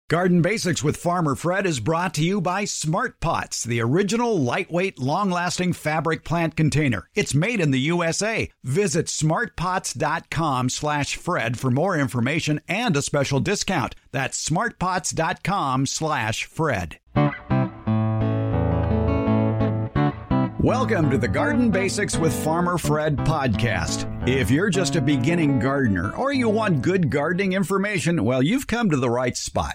Garden Basics with Farmer Fred is brought to you by Smart Pots, the original lightweight, long-lasting fabric plant container. It's made in the USA. Visit smartpots.com/Fred for more information and a special discount. That's smartpots.com/Fred. Welcome to the Garden Basics with Farmer Fred podcast. If you're just a beginning gardener or you want good gardening information, well, you've come to the right spot.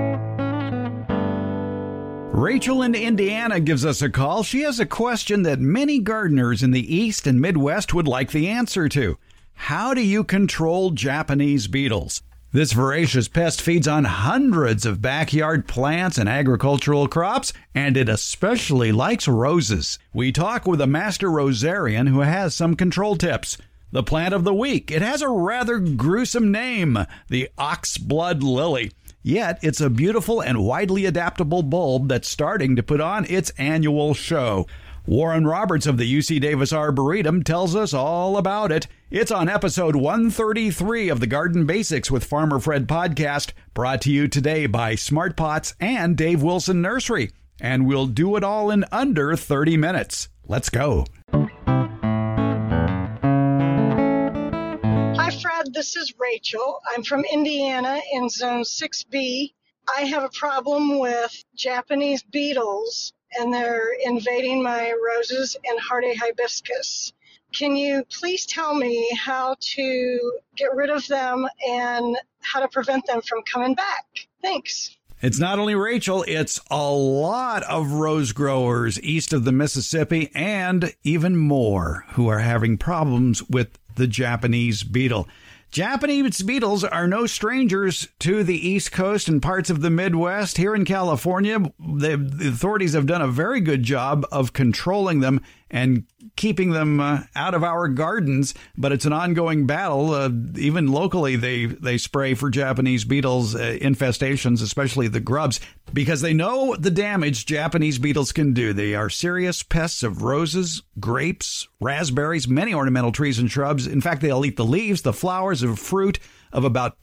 Rachel in Indiana gives us a call. She has a question that many gardeners in the East and Midwest would like the answer to. How do you control Japanese beetles? This voracious pest feeds on hundreds of backyard plants and agricultural crops, and it especially likes roses. We talk with a master rosarian who has some control tips. The plant of the week, it has a rather gruesome name, the oxblood lily. Yet it's a beautiful and widely adaptable bulb that's starting to put on its annual show. Warren Roberts of the UC Davis Arboretum tells us all about it. It's on episode 133 of the Garden Basics with Farmer Fred podcast, brought to you today by Smart Pots and Dave Wilson Nursery. And we'll do it all in under 30 minutes. Let's go. Hi, Fred. This is Rachel. I'm from Indiana in Zone 6B. I have a problem with Japanese beetles, and they're invading my roses and hardy hibiscus. Can you please tell me how to get rid of them and how to prevent them from coming back? Thanks. It's not only Rachel, it's a lot of rose growers east of the Mississippi and even more who are having problems with the Japanese beetle. Japanese beetles are no strangers to the East Coast and parts of the Midwest. Here in California, the authorities have done a very good job of controlling them and keeping them out of our gardens, but it's an ongoing battle. Even locally, they spray for Japanese beetles infestations, especially the grubs, because they know the damage Japanese beetles can do. They are serious pests of roses, grapes, raspberries, many ornamental trees and shrubs. In fact, they'll eat the leaves, the flowers, of fruit of about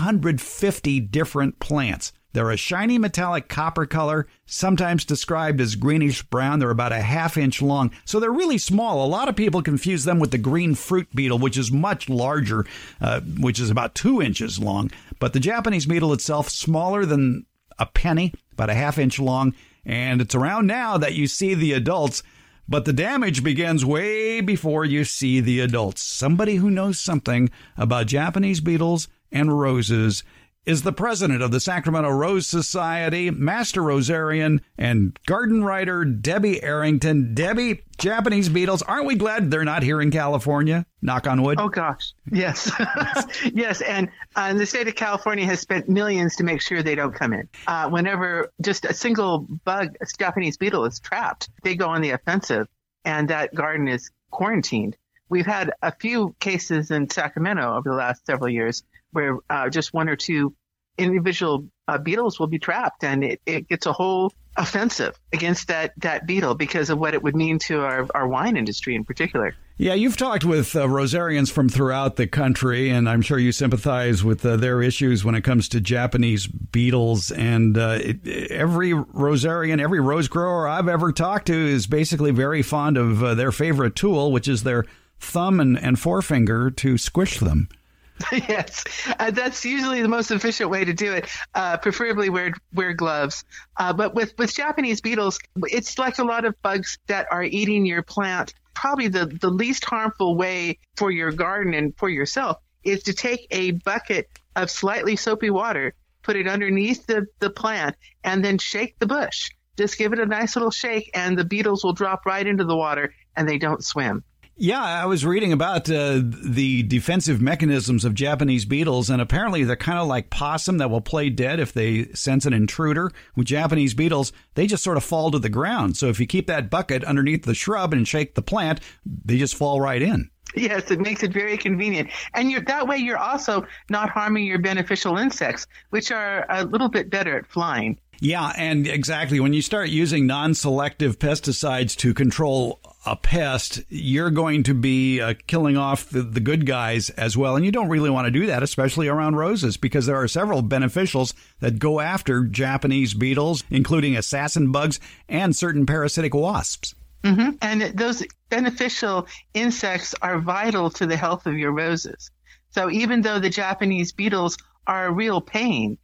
250 different plants. They're a shiny metallic copper color, sometimes described as greenish brown. They're about a half-inch long, so they're really small. A lot of people confuse them with the green fruit beetle, which is much larger, which is about 2 inches long. But the Japanese beetle itself, smaller than a penny, about a half-inch long, and it's around now that you see the adults. But the damage begins way before you see the adults. Somebody who knows something about Japanese beetles and roses is the president of the Sacramento Rose Society, master rosarian, and garden writer Debbie Arrington. Debbie, Japanese beetles, aren't we glad they're not here in California? Knock on wood. Oh, gosh. Yes. Yes. And the state of California has spent millions to make sure they don't come in. Whenever just a single bug, a Japanese beetle, is trapped, they go on the offensive, and that garden is quarantined. We've had a few cases in Sacramento over the last several years where just one or two individual beetles will be trapped, and it gets a whole offensive against that beetle because of what it would mean to our wine industry in particular. Yeah, you've talked with rosarians from throughout the country, and I'm sure you sympathize with their issues when it comes to Japanese beetles. And every rosarian, every rose grower I've ever talked to is basically very fond of their favorite tool, which is their thumb and forefinger to squish them. Yes, that's usually the most efficient way to do it. Preferably wear gloves. But with Japanese beetles, it's like a lot of bugs that are eating your plant. Probably the least harmful way for your garden and for yourself is to take a bucket of slightly soapy water, put it underneath the plant, and then shake the bush. Just give it a nice little shake, and the beetles will drop right into the water, and they don't swim. Yeah, I was reading about the defensive mechanisms of Japanese beetles, and apparently they're kind of like possum that will play dead if they sense an intruder. With Japanese beetles, they just sort of fall to the ground. So if you keep that bucket underneath the shrub and shake the plant, they just fall right in. Yes, it makes it very convenient. And that way you're also not harming your beneficial insects, which are a little bit better at flying. Yeah, and exactly. When you start using non-selective pesticides to control a pest, you're going to be killing off the good guys as well. And you don't really want to do that, especially around roses, because there are several beneficials that go after Japanese beetles, including assassin bugs and certain parasitic wasps. Mm-hmm. And those beneficial insects are vital to the health of your roses. So even though the Japanese beetles are a real pain,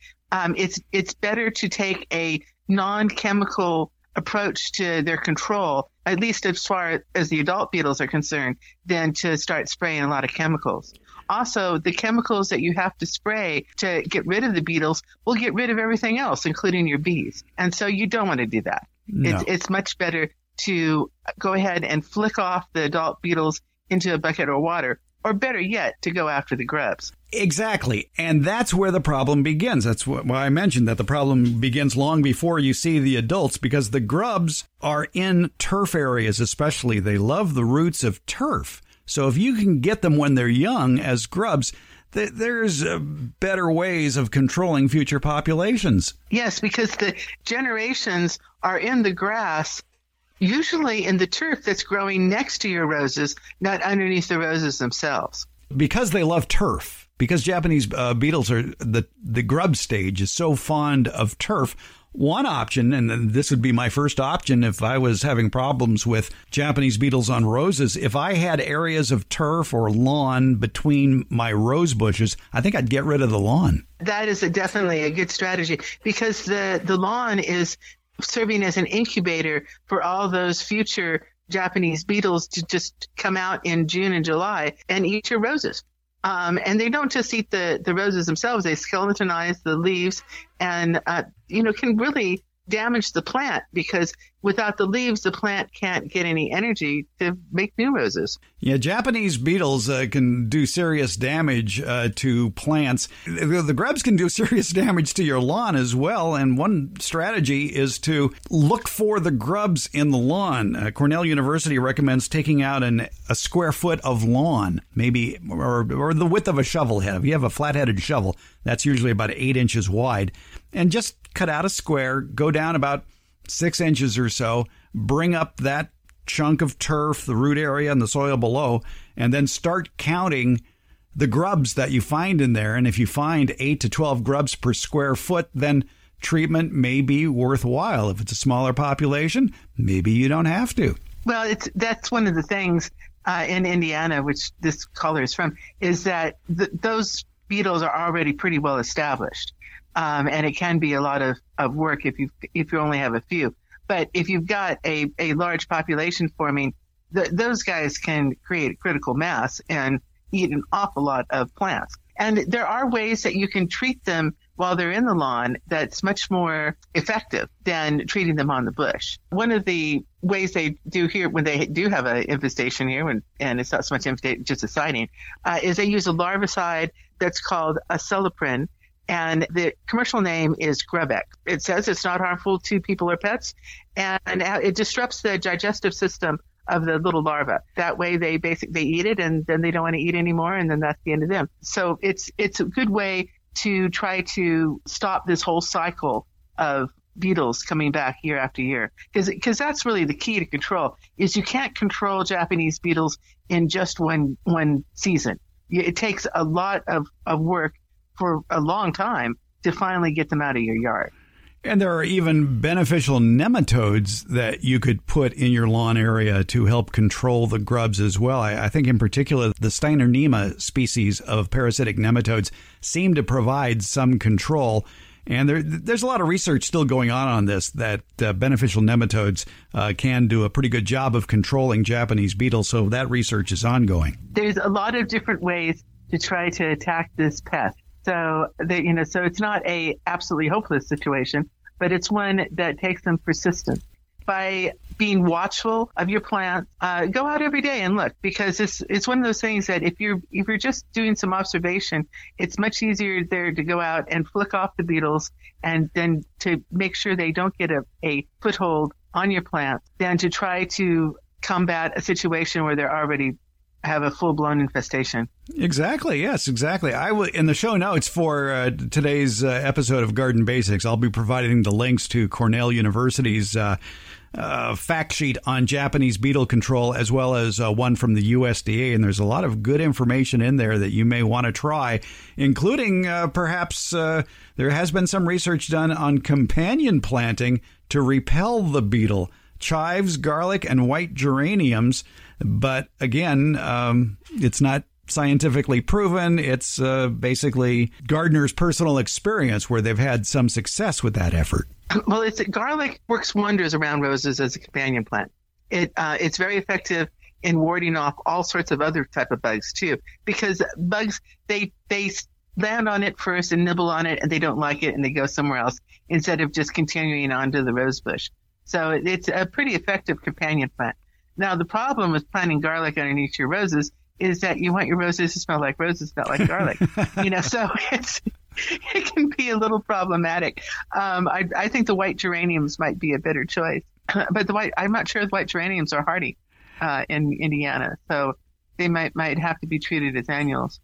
it's better to take a non-chemical approach to their control, at least as far as the adult beetles are concerned, than to start spraying a lot of chemicals. Also, the chemicals that you have to spray to get rid of the beetles will get rid of everything else, including your bees. And so you don't want to do that. No. It's much better to go ahead and flick off the adult beetles into a bucket of water, or better yet, to go after the grubs. Exactly. And that's where the problem begins. That's why I mentioned that the problem begins long before you see the adults, because the grubs are in turf areas especially. They love the roots of turf. So if you can get them when they're young as grubs, there's better ways of controlling future populations. Yes, because the generations are in the grass, usually in the turf that's growing next to your roses, not underneath the roses themselves. Because they love turf, because Japanese beetles are the grub stage is so fond of turf. One option, and this would be my first option if I was having problems with Japanese beetles on roses, if I had areas of turf or lawn between my rose bushes, I think I'd get rid of the lawn. That is definitely a good strategy, because the lawn is serving as an incubator for all those future Japanese beetles to just come out in June and July and eat your roses. And they don't just eat the roses themselves. They skeletonize the leaves and, can really damage the plant, because without the leaves, the plant can't get any energy to make new roses. Yeah, Japanese beetles can do serious damage to plants. The grubs can do serious damage to your lawn as well. And one strategy is to look for the grubs in the lawn. Cornell University recommends taking out a square foot of lawn, maybe, or the width of a shovel head. If you have a flat-headed shovel, that's usually about 8 inches wide. And just cut out a square, go down about 6 inches or so, bring up that chunk of turf, the root area, and the soil below, and then start counting the grubs that you find in there. And if you find 8 to 12 grubs per square foot, then treatment may be worthwhile. If it's a smaller population, maybe you don't have to. Well, that's one of the things in Indiana, which this caller is from, is that those beetles are already pretty well established. And it can be a lot of work if you only have a few. But if you've got a large population forming, those guys can create critical mass and eat an awful lot of plants. And there are ways that you can treat them while they're in the lawn that's much more effective than treating them on the bush. One of the ways they do here when they do have an infestation here, and it's not so much infestation, just a sighting, is they use a larvicide that's called acelepryn. And the commercial name is Grubex. It says it's not harmful to people or pets, and it disrupts the digestive system of the little larva. That way they eat it, and then they don't want to eat anymore, and then that's the end of them. So it's a good way to try to stop this whole cycle of beetles coming back year after year. Because that's really the key to control, is you can't control Japanese beetles in just one season. It takes a lot of work for a long time to finally get them out of your yard. And there are even beneficial nematodes that you could put in your lawn area to help control the grubs as well. I think in particular, the Steinernema species of parasitic nematodes seem to provide some control. And there's a lot of research still going on this, that beneficial nematodes can do a pretty good job of controlling Japanese beetles. So that research is ongoing. There's a lot of different ways to try to attack this pest. So it's not a absolutely hopeless situation, but it's one that takes some persistence. By being watchful of your plants, go out every day and look, because it's one of those things that if you're just doing some observation, it's much easier there to go out and flick off the beetles and then to make sure they don't get a foothold on your plants than to try to combat a situation where they're already have a full-blown infestation. Exactly. Yes, exactly. In the show notes for today's episode of Garden Basics, I'll be providing the links to Cornell University's fact sheet on Japanese beetle control, as well as one from the USDA. And there's a lot of good information in there that you may want to try, including perhaps there has been some research done on companion planting to repel the beetle. Chives, garlic, and white geraniums. But again, it's not scientifically proven. It's basically gardeners' personal experience where they've had some success with that effort. Well, garlic works wonders around roses as a companion plant. It's very effective in warding off all sorts of other type of bugs too, because bugs they land on it first and nibble on it, and they don't like it and they go somewhere else instead of just continuing onto the rose bush. So it's a pretty effective companion plant. Now, the problem with planting garlic underneath your roses is that you want your roses to smell like roses, not like garlic. So it can be a little problematic. I think the white geraniums might be a better choice. But I'm not sure the white geraniums are hardy in Indiana. So they might have to be treated as annuals.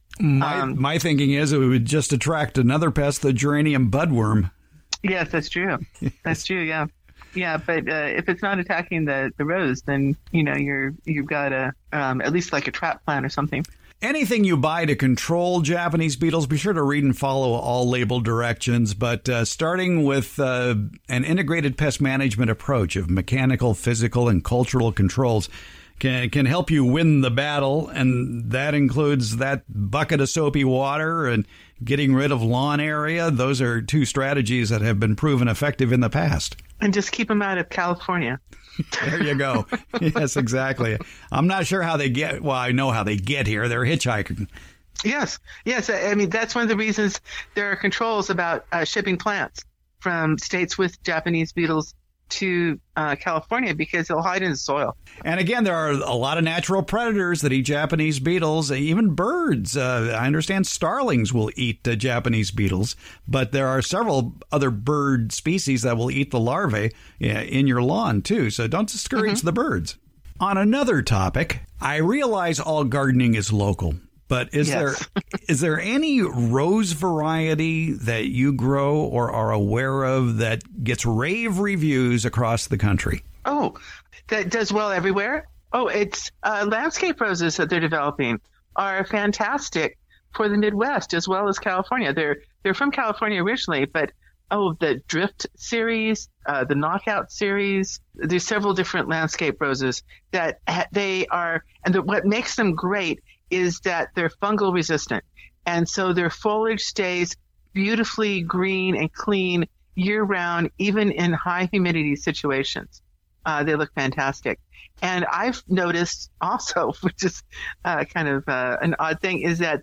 My thinking is it would just attract another pest, the geranium budworm. Yes, that's true. That's true, yeah. Yeah, but if it's not attacking the rose, then you've got at least like a trap plant or something. Anything you buy to control Japanese beetles, be sure to read and follow all label directions. But starting with an integrated pest management approach of mechanical, physical, and cultural controls can help you win the battle, and that includes that bucket of soapy water and getting rid of lawn area. Those are two strategies that have been proven effective in the past. And just keep them out of California. There you go. Yes, exactly. I'm not sure how they get. Well, I know how they get here. They're hitchhiking. Yes. I mean, that's one of the reasons there are controls about shipping plants from states with Japanese beetles to California, because they'll hide in the soil. And again, there are a lot of natural predators that eat Japanese beetles, even birds. I understand starlings will eat Japanese beetles, but there are several other bird species that will eat the larvae in your lawn too. So don't discourage the birds. On another topic, I realize all gardening is local. But is there any rose variety that you grow or are aware of that gets rave reviews across the country? Oh, that does well everywhere? Oh, it's landscape roses that they're developing are fantastic for the Midwest as well as California. They're from California originally, but the Drift series, the Knockout series, there's several different landscape roses that they are, and what makes them great is that they're fungal resistant. And so their foliage stays beautifully green and clean year round, even in high humidity situations. They look fantastic. And I've noticed also, which is kind of an odd thing, is that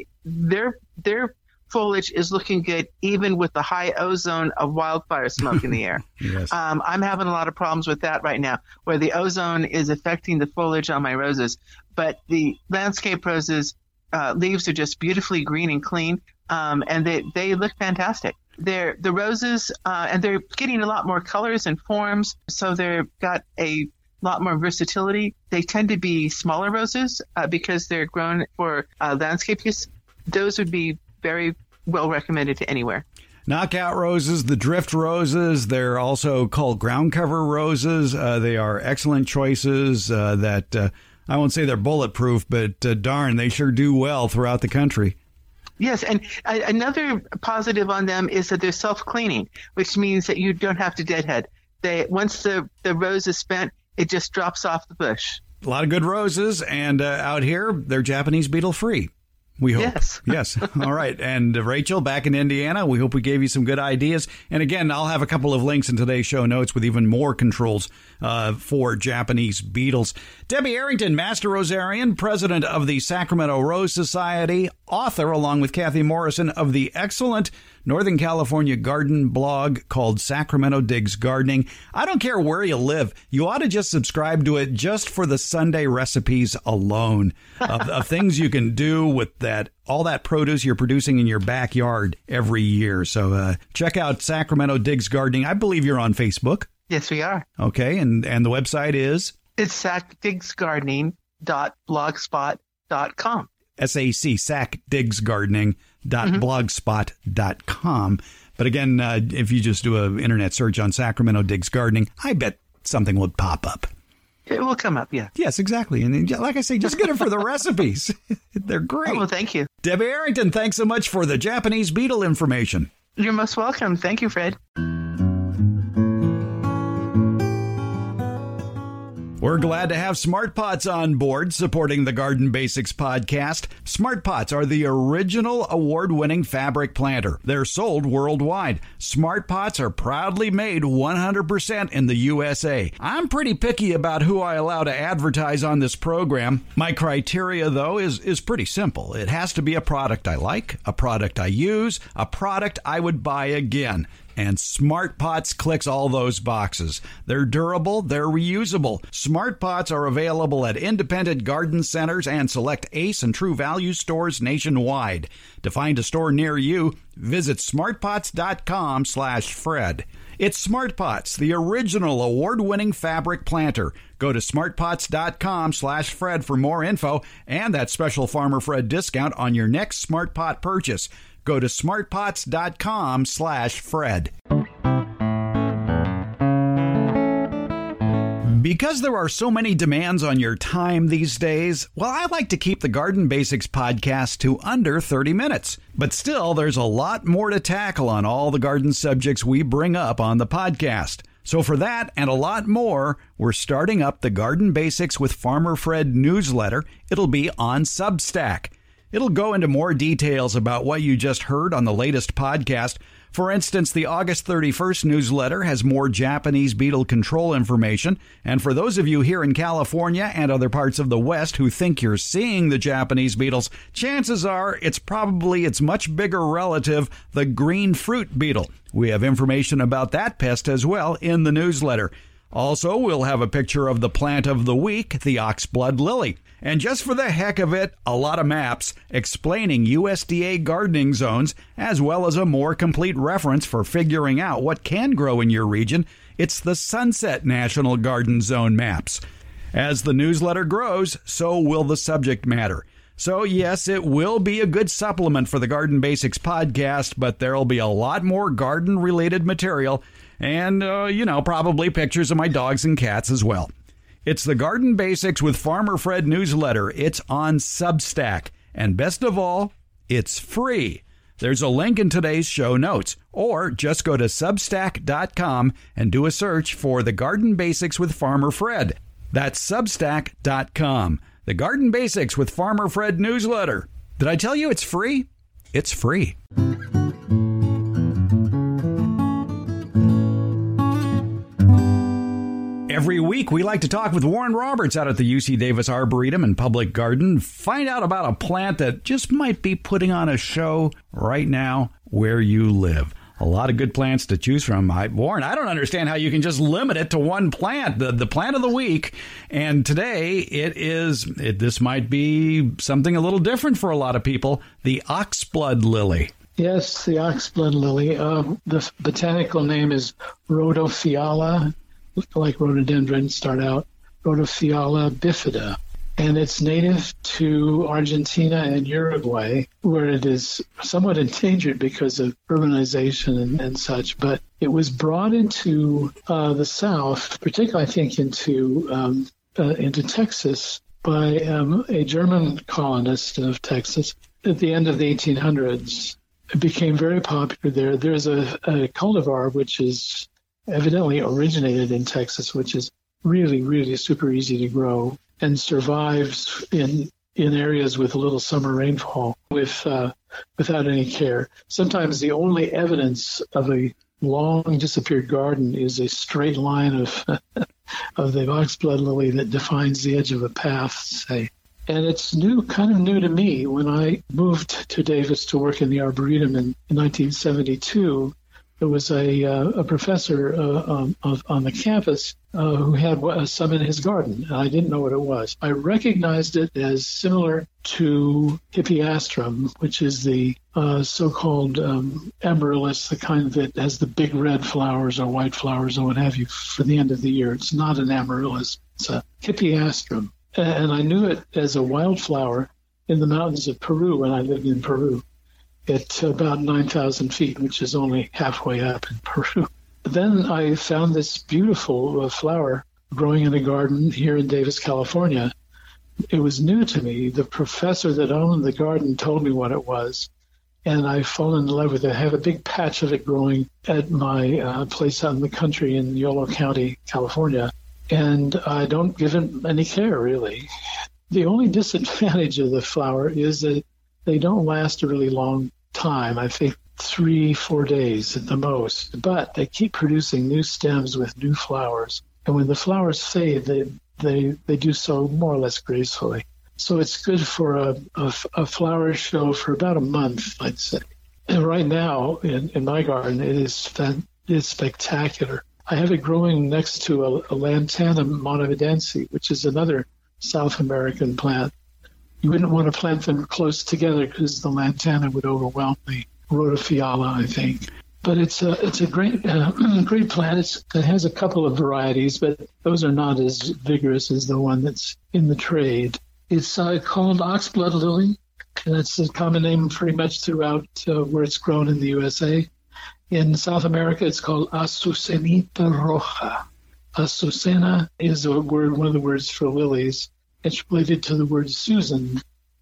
their foliage is looking good even with the high ozone of wildfire smoke in the air. Yes. I'm having a lot of problems with that right now, where the ozone is affecting the foliage on my roses. But the landscape roses, leaves are just beautifully green and clean, and they look fantastic. The roses, and they're getting a lot more colors and forms, so they've got a lot more versatility. They tend to be smaller roses because they're grown for landscape use. Those would be very well recommended to anywhere. Knockout roses, the drift roses, they're also called ground cover roses. They are excellent choices that I won't say they're bulletproof, but darn, they sure do well throughout the country. Yes, and another positive on them is that they're self-cleaning, which means that you don't have to deadhead. Once the rose is spent, it just drops off the bush. A lot of good roses, and out here, they're Japanese beetle-free. We hope. Yes. Yes. All right. And Rachel, back in Indiana, we hope we gave you some good ideas. And again, I'll have a couple of links in today's show notes with even more controls for Japanese beetles. Debbie Arrington, Master Rosarian, president of the Sacramento Rose Society, author, along with Kathy Morrison, of the excellent Northern California garden blog called Sacramento Digs Gardening. I don't care where you live. You ought to just subscribe to it just for the Sunday recipes alone of things you can do with all that produce you're producing in your backyard every year. So check out Sacramento Digs Gardening. I believe you're on Facebook. Yes, we are. Okay. And the website is? It's sacdigsgardening.blogspot.com. sackdigsgardening.blogspot.com. sackdigsgardening.blogspot.com. But again, if you just do an internet search on Sacramento Digs Gardening, I bet something will pop up. It will come up, yeah. Yes, exactly. And like I say, just get it for the recipes. They're great. Oh, well, thank you. Debbie Arrington, thanks so much for the Japanese beetle information. You're most welcome. Thank you, Fred. We're glad to have Smart Pots on board supporting the Garden Basics podcast. Smart Pots are the original award-winning fabric planter. They're sold worldwide. Smart Pots are proudly made 100% in the USA. I'm pretty picky about who I allow to advertise on this program. My criteria, though, is pretty simple. It has to be a product I like, a product I use, a product I would buy again. And Smart Pots clicks all those boxes. They're durable, they're reusable. Smart Pots are available at independent garden centers and select Ace and True Value stores nationwide. To find a store near you, visit smartpots.com/Fred. It's Smart Pots, the original award-winning fabric planter. Go to smartpots.com/Fred for more info and that special Farmer Fred discount on your next Smart Pot purchase. Go to smartpots.com/Fred. Because there are so many demands on your time these days, well, I like to keep the Garden Basics podcast to under 30 minutes. But still, there's a lot more to tackle on all the garden subjects we bring up on the podcast. So for that and a lot more, we're starting up the Garden Basics with Farmer Fred newsletter. It'll be on Substack. It'll go into more details about what you just heard on the latest podcast. For instance, the August 31st newsletter has more Japanese beetle control information. And for those of you here in California and other parts of the West who think you're seeing the Japanese beetles, chances are it's probably its much bigger relative, the green fruit beetle. We have information about that pest as well in the newsletter. Also, we'll have a picture of the plant of the week, the oxblood lily. And just for the heck of it, a lot of maps explaining USDA gardening zones, as well as a more complete reference for figuring out what can grow in your region. It's the Sunset National Garden Zone maps. As the newsletter grows, so will the subject matter. So yes, it will be a good supplement for the Garden Basics podcast, but there'll be a lot more garden-related material and, probably pictures of my dogs and cats as well. It's the Garden Basics with Farmer Fred newsletter. It's on Substack. And best of all, it's free. There's a link in today's show notes. Or just go to Substack.com and do a search for the Garden Basics with Farmer Fred. That's Substack.com. The Garden Basics with Farmer Fred newsletter. Did I tell you it's free? It's free. Every week, we like to talk with Warren Roberts out at the UC Davis Arboretum and Public Garden, find out about a plant that just might be putting on a show right now where you live. A lot of good plants to choose from. Warren, I don't understand how you can just limit it to one plant, the plant of the week. And today, this might be something a little different for a lot of people, the oxblood lily. Yes, the oxblood lily. The botanical name is Rhodophylla, like rhododendron start out, Rhodophylla bifida. And it's native to Argentina and Uruguay, where it is somewhat endangered because of urbanization and such. But it was brought into the South, particularly I think into Texas, by a German colonist of Texas at the end of the 1800s. It became very popular there. There's a cultivar which is evidently originated in Texas, which is really, really super easy to grow and survives in areas with a little summer rainfall without any care. Sometimes the only evidence of a long disappeared garden is a straight line of the oxblood lily that defines the edge of a path, say. And it's kind of new to me. When I moved to Davis to work in the Arboretum in 1972, there was a professor on the campus who had some in his garden, and I didn't know what it was. I recognized it as similar to Hippeastrum, which is the so-called amaryllis, the kind that has the big red flowers or white flowers or what have you for the end of the year. It's not an amaryllis. It's a Hippeastrum. And I knew it as a wildflower in the mountains of Peru when I lived in Peru at about 9,000 feet, which is only halfway up in Peru. Then I found this beautiful flower growing in a garden here in Davis, California. It was new to me. The professor that owned the garden told me what it was, and I've fallen in love with it. I have a big patch of it growing at my place out in the country in Yolo County, California, and I don't give it any care, really. The only disadvantage of the flower is that they don't last a really long time. I think 3-4 days at the most, but they keep producing new stems with new flowers. And when the flowers fade, they do so more or less gracefully. So it's good for a flower show for about a month, I'd say. And right now in my garden, it's spectacular. I have it growing next to a Lantana monavidense, which is another South American plant. You wouldn't want to plant them close together because the Lantana would overwhelm the Rhodophylla, I think. But it's a great great plant. It has a couple of varieties, but those are not as vigorous as the one that's in the trade. It's called oxblood lily, and it's a common name pretty much throughout where it's grown in the USA. In South America, it's called Azucenita roja. Azucena is one of the words for lilies. It's related to the word Susan,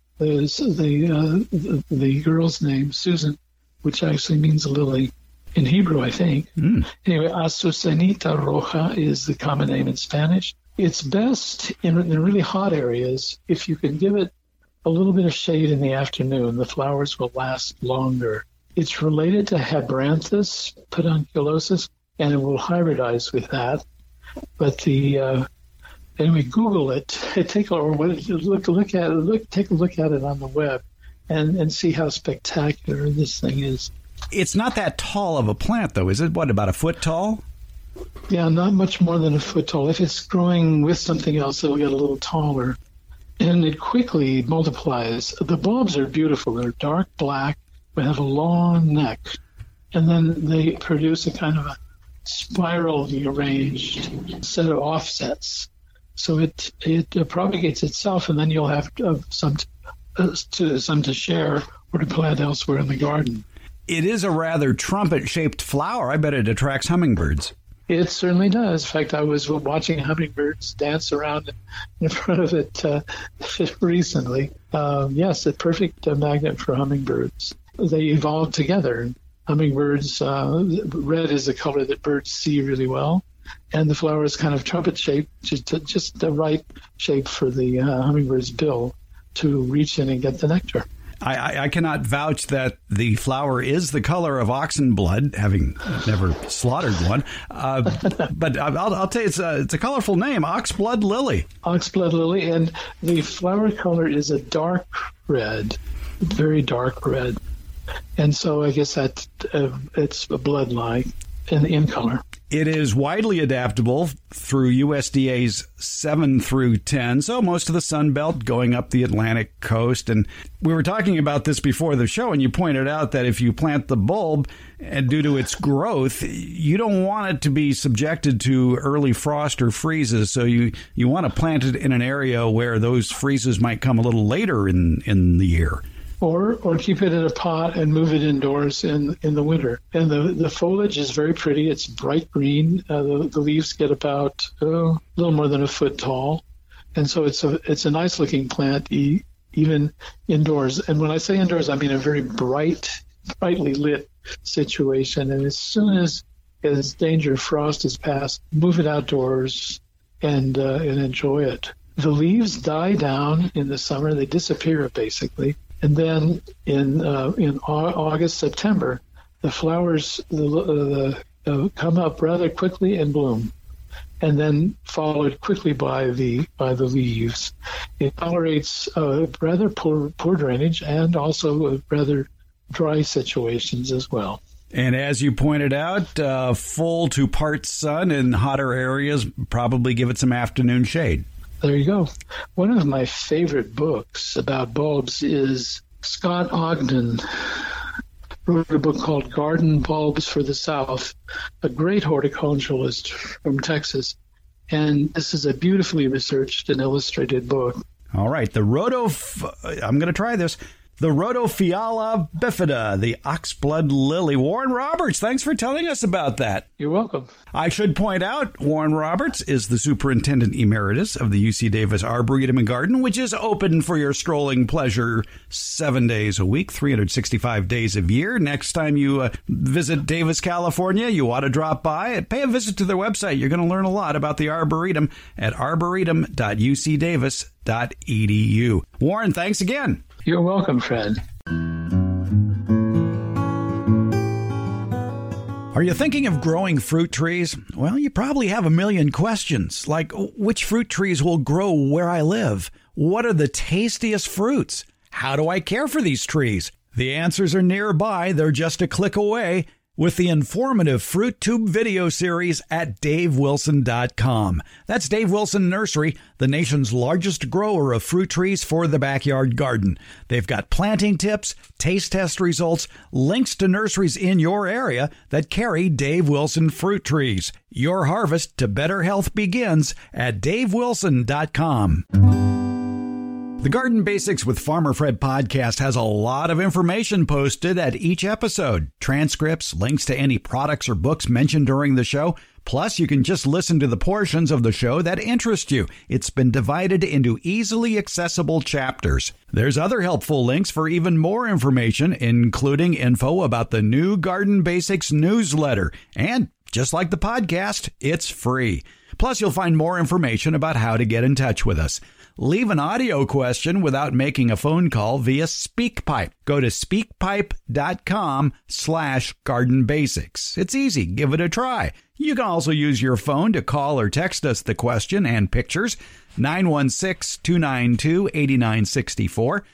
the girl's name, Susan, which actually means lily in Hebrew, I think. Anyway, Azucenita roja is the common name in Spanish. It's best in really hot areas. If you can give it a little bit of shade in the afternoon, the flowers will last longer. It's related to Hebranthus pedunculosus, and it will hybridize with that. But anyway, Google it. Take a look at it on the web, and see how spectacular this thing is. It's not that tall of a plant, though, is it? What, about a foot tall? Yeah, not much more than a foot tall. If it's growing with something else, it'll get a little taller. And it quickly multiplies. The bulbs are beautiful. They're dark black, but have a long neck. And then they produce a kind of a spirally arranged set of offsets. So it propagates itself, and then you'll have some to share or to plant elsewhere in the garden. It is a rather trumpet-shaped flower. I bet it attracts hummingbirds. It certainly does. In fact, I was watching hummingbirds dance around in front of it recently. Yes, a perfect magnet for hummingbirds. They evolved together. Hummingbirds, red is the color that birds see really well, and the flower is kind of trumpet-shaped, just the right shape for the hummingbird's bill to reach in and get the nectar. I cannot vouch that the flower is the color of oxen blood, having never slaughtered one. But I'll tell you, it's a colorful name, oxblood lily. Oxblood lily, and the flower color is a dark red, very dark red. And so I guess that it's a bloodline in color. It is widely adaptable through USDA's 7 through 10, so most of the Sun Belt going up the Atlantic coast. And we were talking about this before the show, and you pointed out that if you plant the bulb, and due to its growth, you don't want it to be subjected to early frost or freezes, so you want to plant it in an area where those freezes might come a little later in the year. Or keep it in a pot and move it indoors in the winter. And the foliage is very pretty. It's bright green. The leaves get about a little more than a foot tall, and so it's a nice looking plant even indoors. And when I say indoors, I mean a very brightly lit situation. And as soon as danger of frost is past, move it outdoors and enjoy it. The leaves die down in the summer; they disappear basically. And then in August, September, the flowers come up rather quickly and bloom, and then followed quickly by the leaves. It tolerates rather poor drainage and also rather dry situations as well. And as you pointed out, full to part sun in hotter areas probably give it some afternoon shade. There you go. One of my favorite books about bulbs is Scott Ogden wrote a book called Garden Bulbs for the South, a great horticulturalist from Texas. And this is a beautifully researched and illustrated book. All right, I'm going to try this. The Rhodophylla bifida, the oxblood lily. Warren Roberts, thanks for telling us about that. You're welcome. I should point out, Warren Roberts is the Superintendent Emeritus of the UC Davis Arboretum and Garden, which is open for your strolling pleasure 7 days a week, 365 days a year. Next time you visit Davis, California, you ought to drop by. Pay a visit to their website. You're going to learn a lot about the Arboretum at arboretum.ucdavis.edu. Warren, thanks again. You're welcome, Fred. Are you thinking of growing fruit trees? Well, you probably have a million questions, like which fruit trees will grow where I live? What are the tastiest fruits? How do I care for these trees? The answers are nearby. They're just a click away with the informative Fruit Tube video series at DaveWilson.com. That's Dave Wilson Nursery, the nation's largest grower of fruit trees for the backyard garden. They've got planting tips, taste test results, links to nurseries in your area that carry Dave Wilson fruit trees. Your harvest to better health begins at DaveWilson.com. The Garden Basics with Farmer Fred podcast has a lot of information posted at each episode. Transcripts, links to any products or books mentioned during the show. Plus, you can just listen to the portions of the show that interest you. It's been divided into easily accessible chapters. There's other helpful links for even more information, including info about the new Garden Basics newsletter. And just like the podcast, it's free. Plus, you'll find more information about how to get in touch with us. Leave an audio question without making a phone call via SpeakPipe. Go to speakpipe.com/gardenbasics. It's easy. Give it a try. You can also use your phone to call or text us the question and pictures. 916-292-8964.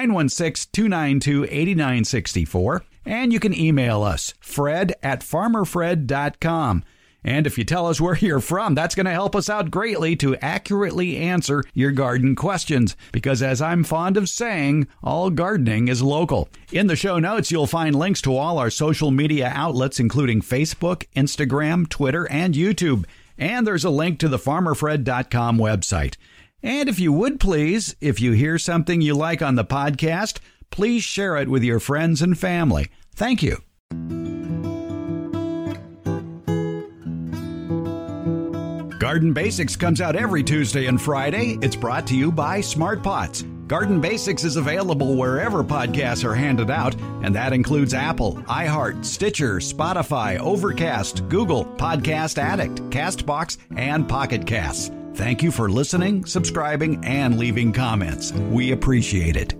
916-292-8964. And you can email us, fred@farmerfred.com. And if you tell us where you're from, that's going to help us out greatly to accurately answer your garden questions. Because as I'm fond of saying, all gardening is local. In the show notes, you'll find links to all our social media outlets, including Facebook, Instagram, Twitter, and YouTube. And there's a link to the farmerfred.com website. And if you would please, if you hear something you like on the podcast, please share it with your friends and family. Thank you. Garden Basics comes out every Tuesday and Friday. It's brought to you by Smart Pots. Garden Basics is available wherever podcasts are handed out, and that includes Apple, iHeart, Stitcher, Spotify, Overcast, Google, Podcast Addict, CastBox, and Pocket Casts. Thank you for listening, subscribing, and leaving comments. We appreciate it.